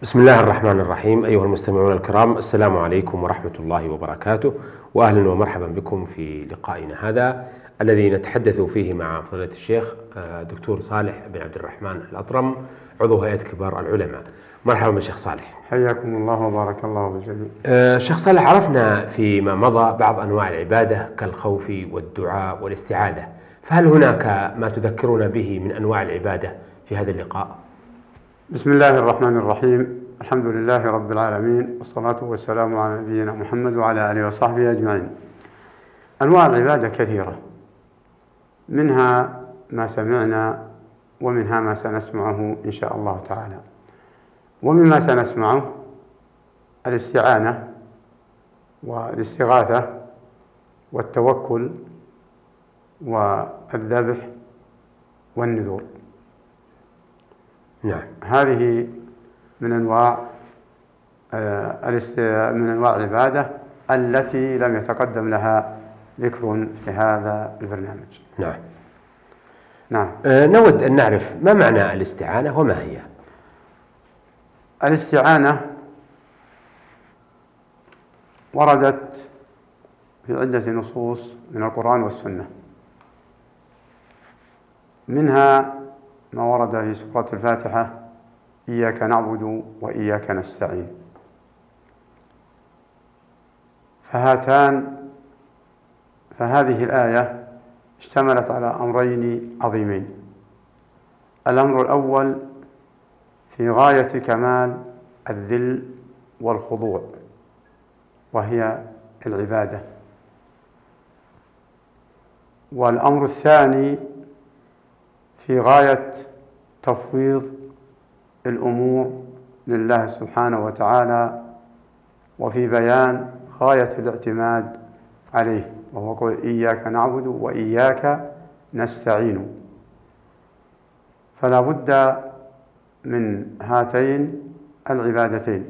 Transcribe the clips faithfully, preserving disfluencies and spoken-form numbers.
بسم الله الرحمن الرحيم. أيها المستمعون الكرام، السلام عليكم ورحمة الله وبركاته، وأهلا ومرحبا بكم في لقائنا هذا الذي نتحدث فيه مع فضيلة الشيخ دكتور صالح بن عبد الرحمن الأطرم، عضو هيئة كبار العلماء. مرحبا بالشيخ صالح. حياكم الله وبارك الله بالجميع. الشيخ صالح، عرفنا فيما مضى بعض أنواع العبادة كالخوف والدعاء والاستعاذة، فهل هناك ما تذكرنا به من أنواع العبادة في هذا اللقاء؟ بسم الله الرحمن الرحيم. الحمد لله رب العالمين، والصلاة والسلام على نبينا محمد وعلى آله وصحبه أجمعين. أنواع العبادة كثيرة، منها ما سمعنا ومنها ما سنسمعه إن شاء الله تعالى. ومما سنسمعه الاستعانة والاستغاثة والتوكل والذبح والنذور. نعم، هذه من أنواع من أنواع العبادة التي لم يتقدم لها ذكر في هذا البرنامج. نعم. نعم. أه نود أن نعرف ما معنى الاستعانة وما هي؟ الاستعانة وردت في عدة نصوص من القرآن والسنة، منها ما ورد في سورة الفاتحة: إياك نعبد وإياك نستعين. فهاتان فهذه الآية اشتملت على أمرين عظيمين. الأمر الأول في غاية كمال الذل والخضوع، وهي العبادة. والأمر الثاني في غاية تفويض الأمور لله سبحانه وتعالى، وفي بيان غاية الاعتماد عليه، وهو قول إياك نعبد وإياك نستعين. فلا بد من هاتين العبادتين.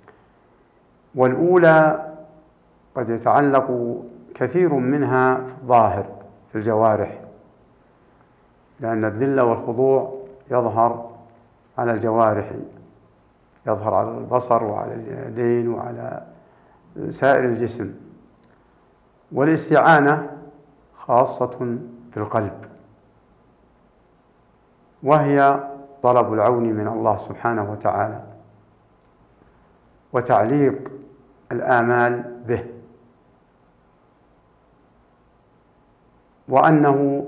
والأولى قد يتعلق كثير منها في الظاهر في الجوارح، لأن الذل والخضوع يظهر على الجوارح، يظهر على البصر وعلى اليدين وعلى سائر الجسم. والاستعانة خاصة بالقلب، وهي طلب العون من الله سبحانه وتعالى وتعليق الآمال به، وأنه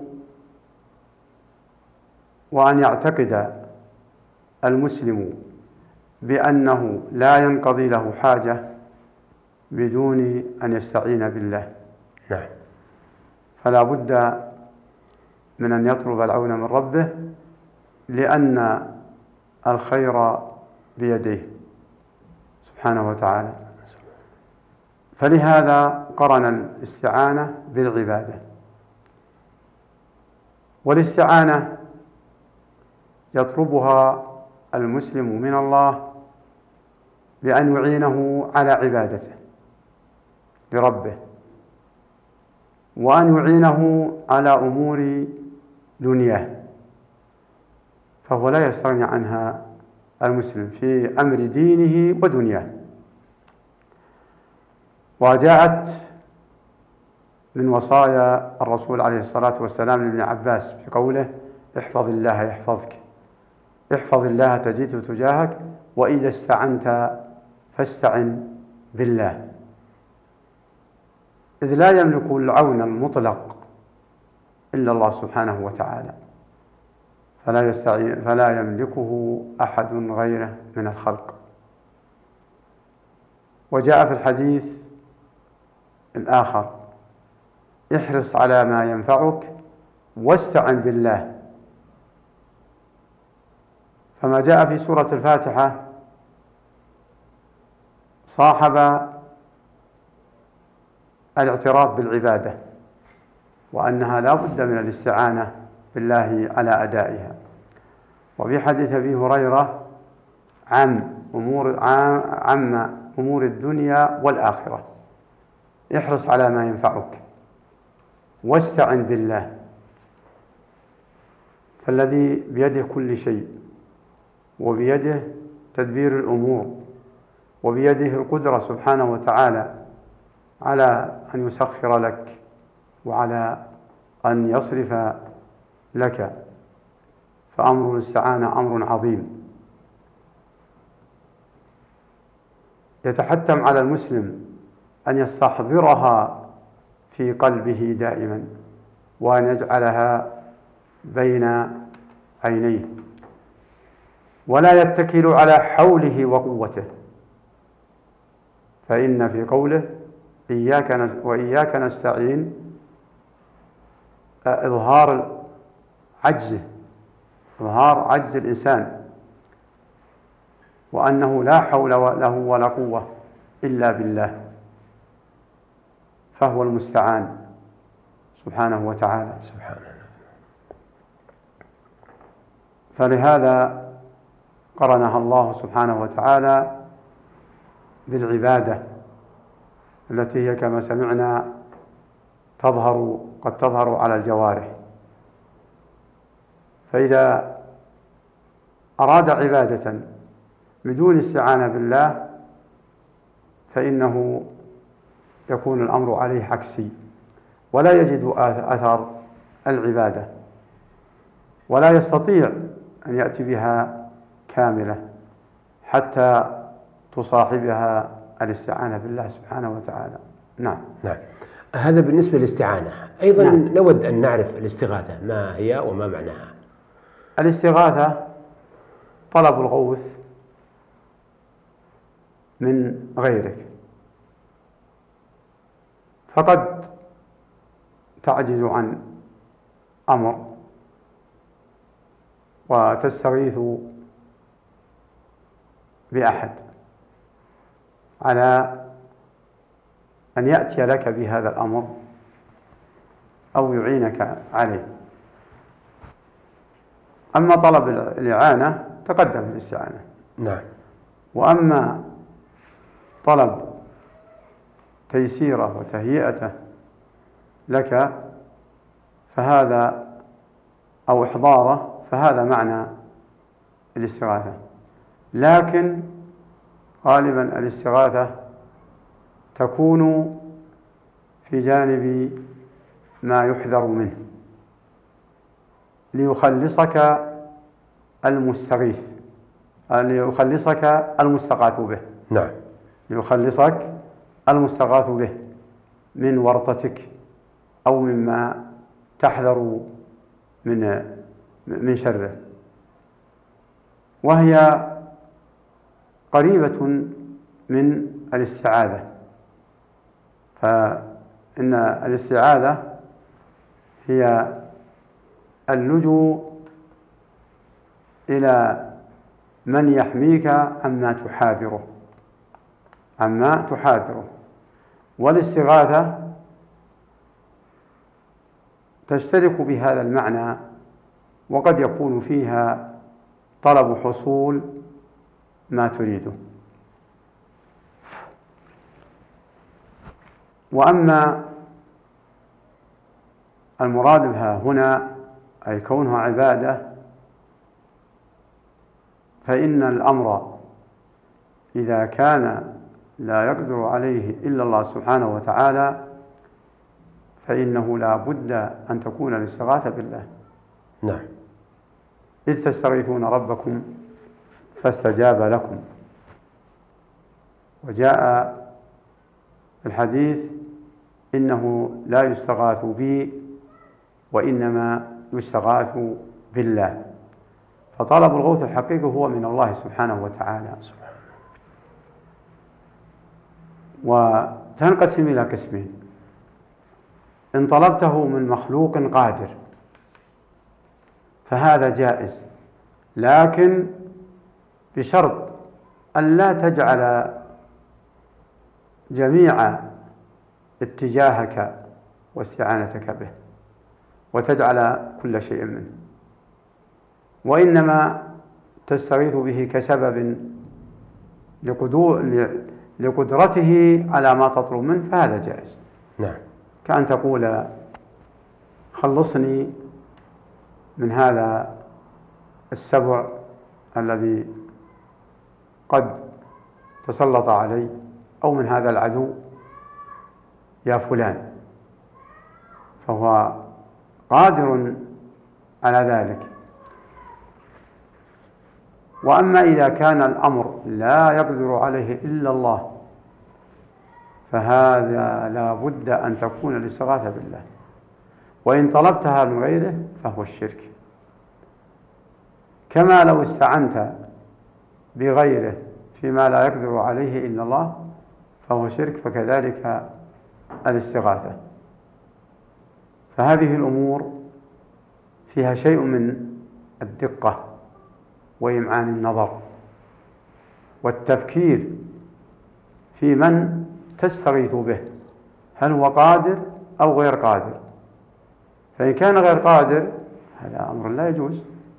وأن يعتقد المسلم بأنه لا ينقضي له حاجة بدون أن يستعين بالله. نعم. فلا بد من أن يطلب العون من ربه، لأن الخير بيده سبحانه وتعالى. فلهذا قرن الاستعانة بالعبادة. والاستعانة يطلبها المسلم من الله بأن يعينه على عبادته لربه، وأن يعينه على أمور دنياه، فهو لا يستغني عنها المسلم في أمر دينه ودنياه. وجاءت من وصايا الرسول عليه الصلاة والسلام لابن عباس في قوله: احفظ الله يحفظك، احفظ الله تجده تجاهك، وإذا استعنت فاستعن بالله. إذ لا يملك العون المطلق إلا الله سبحانه وتعالى، فلا يستعين فلا يملكه أحد غيره من الخلق. وجاء في الحديث الآخر: احرص على ما ينفعك واستعن بالله. فما جاء في سورة الفاتحة صاحب الاعتراف بالعبادة، وأنها لا بد من الاستعانة بالله على أدائها. وفي حديث أبي هريرة: عم أمور عم أمور الدنيا والآخرة، احرص على ما ينفعك واستعن بالله. فالذي بيده كل شيء وبيده تدبير الأمور، وبيده القدرة سبحانه وتعالى على أن يسخر لك وعلى أن يصرف لك، فأمر الاستعانة أمر عظيم يتحتم على المسلم أن يستحضرها في قلبه دائما، وأن يجعلها بين عينيه، ولا يتكل على حوله وقوته، فإن في قوله إياك وإياك نستعين إظهار عجزه، إظهار عجز الإنسان، وأنه لا حول له ولا قوة إلا بالله، فهو المستعان سبحانه وتعالى. سبحانه. فلهذا قرنها الله سبحانه وتعالى بالعبادة التي هي كما سمعنا تظهر قد تظهر على الجوارح، فإذا أراد عبادة بدون استعانة بالله فإنه يكون الأمر عليه عكسي، ولا يجد أثر العبادة، ولا يستطيع أن يأتي بها كاملة حتى تصاحبها الاستعانة بالله سبحانه وتعالى. نعم. نعم. هذا بالنسبة للاستعانة. أيضا نعم. نود أن نعرف الاستغاثة ما هي وما معناها. الاستغاثة طلب الغوث من غيرك، فقد تعجز عن أمر وتستغيث بأحد على أن يأتي لك بهذا الأمر أو يعينك عليه. أما طلب الإعانة تقدم الاستعانة. نعم. وأما طلب تيسيره وتهيئته لك فهذا أو إحضاره فهذا معنى الاستغاثة، لكن غالبا الاستغاثة تكون في جانب ما يحذر منه ليخلصك المستغيث، ليخلصك المستغاث به. نعم. ليخلصك المستغاث به من ورطتك أو مما تحذر من من شره، وهي قريبة من الاستعاذة. فإن الاستعاذة هي اللجوء إلى من يحميك عما تحاذره عما تحاذره والاستغاثة تشترك بهذا المعنى، وقد يكون فيها طلب حصول ما تريده. وأما المراد بها هنا أي كونها عبادة، فإن الأمر إذا كان لا يقدر عليه إلا الله سبحانه وتعالى فإنه لا بد أن تكون الاستغاثة بالله. نعم. إذ تستغيثون ربكم فاستجاب لكم. وجاء في الحديث إنه لا يستغاث بي وإنما يستغاث بالله، فطلب الغوث الحقيقي هو من الله سبحانه وتعالى. وتنقسم إلى قسمين: إن طلبته من مخلوق قادر فهذا جائز، لكن بشرط أن لا تجعل جميع اتجاهك واستعانتك به وتجعل كل شيء منه، وإنما تستغيث به كسبب لقدرته على ما تطلب منه، فهذا جائز. نعم. كأن تقول خلصني من هذا السبع الذي قد تسلط علي، أو من هذا العدو يا فلان، فهو قادر على ذلك. وأما إذا كان الأمر لا يقدر عليه إلا الله، فهذا لا بد أن تكون الاستغاثة بالله، وإن طلبتها من غيره فهو الشرك. كما لو استعنت بغيره فيما لا يقدر عليه إلا الله فهو شرك، فكذلك الاستغاثة. فهذه الأمور فيها شيء من الدقة وإمعان النظر والتفكير في من تستغيث به، هل هو قادر أو غير قادر. فإن كان غير قادر هذا أمر لا يجوز،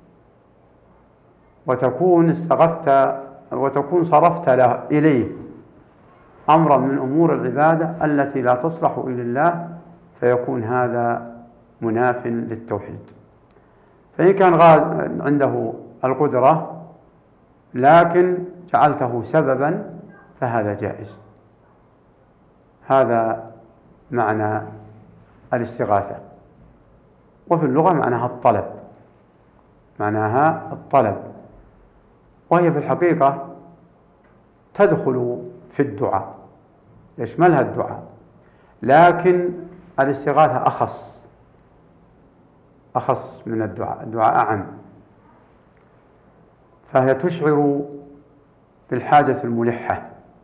وتكون استغثت وتكون صرفت له إليه أمرا من أمور العبادة التي لا تصلح إلى الله، فيكون هذا مناف للتوحيد. فإن كان عنده القدرة لكن جعلته سببا فهذا جائز. هذا معنى الاستغاثة. وفي اللغة معناها الطلب، معناها الطلب، وهي في الحقيقة تدخل في الدعاء، يشملها الدعاء، لكن الاستغاثة أخص أخص من الدعاء، الدعاء أعم، فهي تشعر بالحاجة الملحة،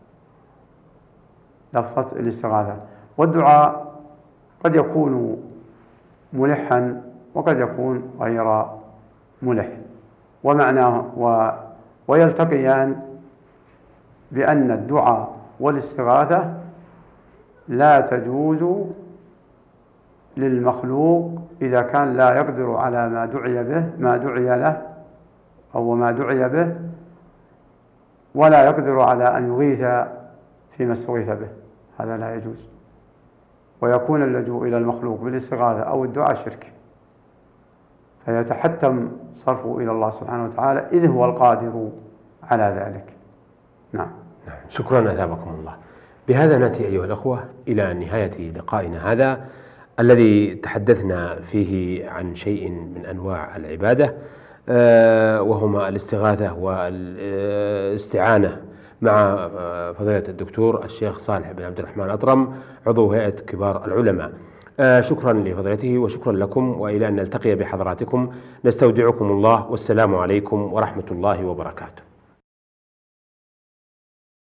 لفظة الاستغاثة. والدعاء قد يكون ملحا وقد يكون غير ملح، ومعناه و ويلتقيان بأن الدعاء والاستغاثة لا تجوز للمخلوق إذا كان لا يقدر على ما دعي به ما دعي له أو ما دعي به، ولا يقدر على أن يغيث فيما استغيث به، هذا لا يجوز. ويكون اللجوء إلى المخلوق بالاستغاثة أو الدعاء شرك، فيتحتم صرفه إلى الله سبحانه وتعالى إذ هو القادر على ذلك. نعم. شكرا أثابكم الله. بهذا نأتي أيها الأخوة إلى نهاية لقائنا هذا الذي تحدثنا فيه عن شيء من أنواع العبادة، وهما الاستغاثة والاستعانة مع فضيلة الدكتور الشيخ صالح بن عبد الرحمن أطرم، عضو هيئة كبار العلماء. شكرا لفضيلته وشكرا لكم، وإلى أن نلتقي بحضراتكم نستودعكم الله، والسلام عليكم ورحمة الله وبركاته.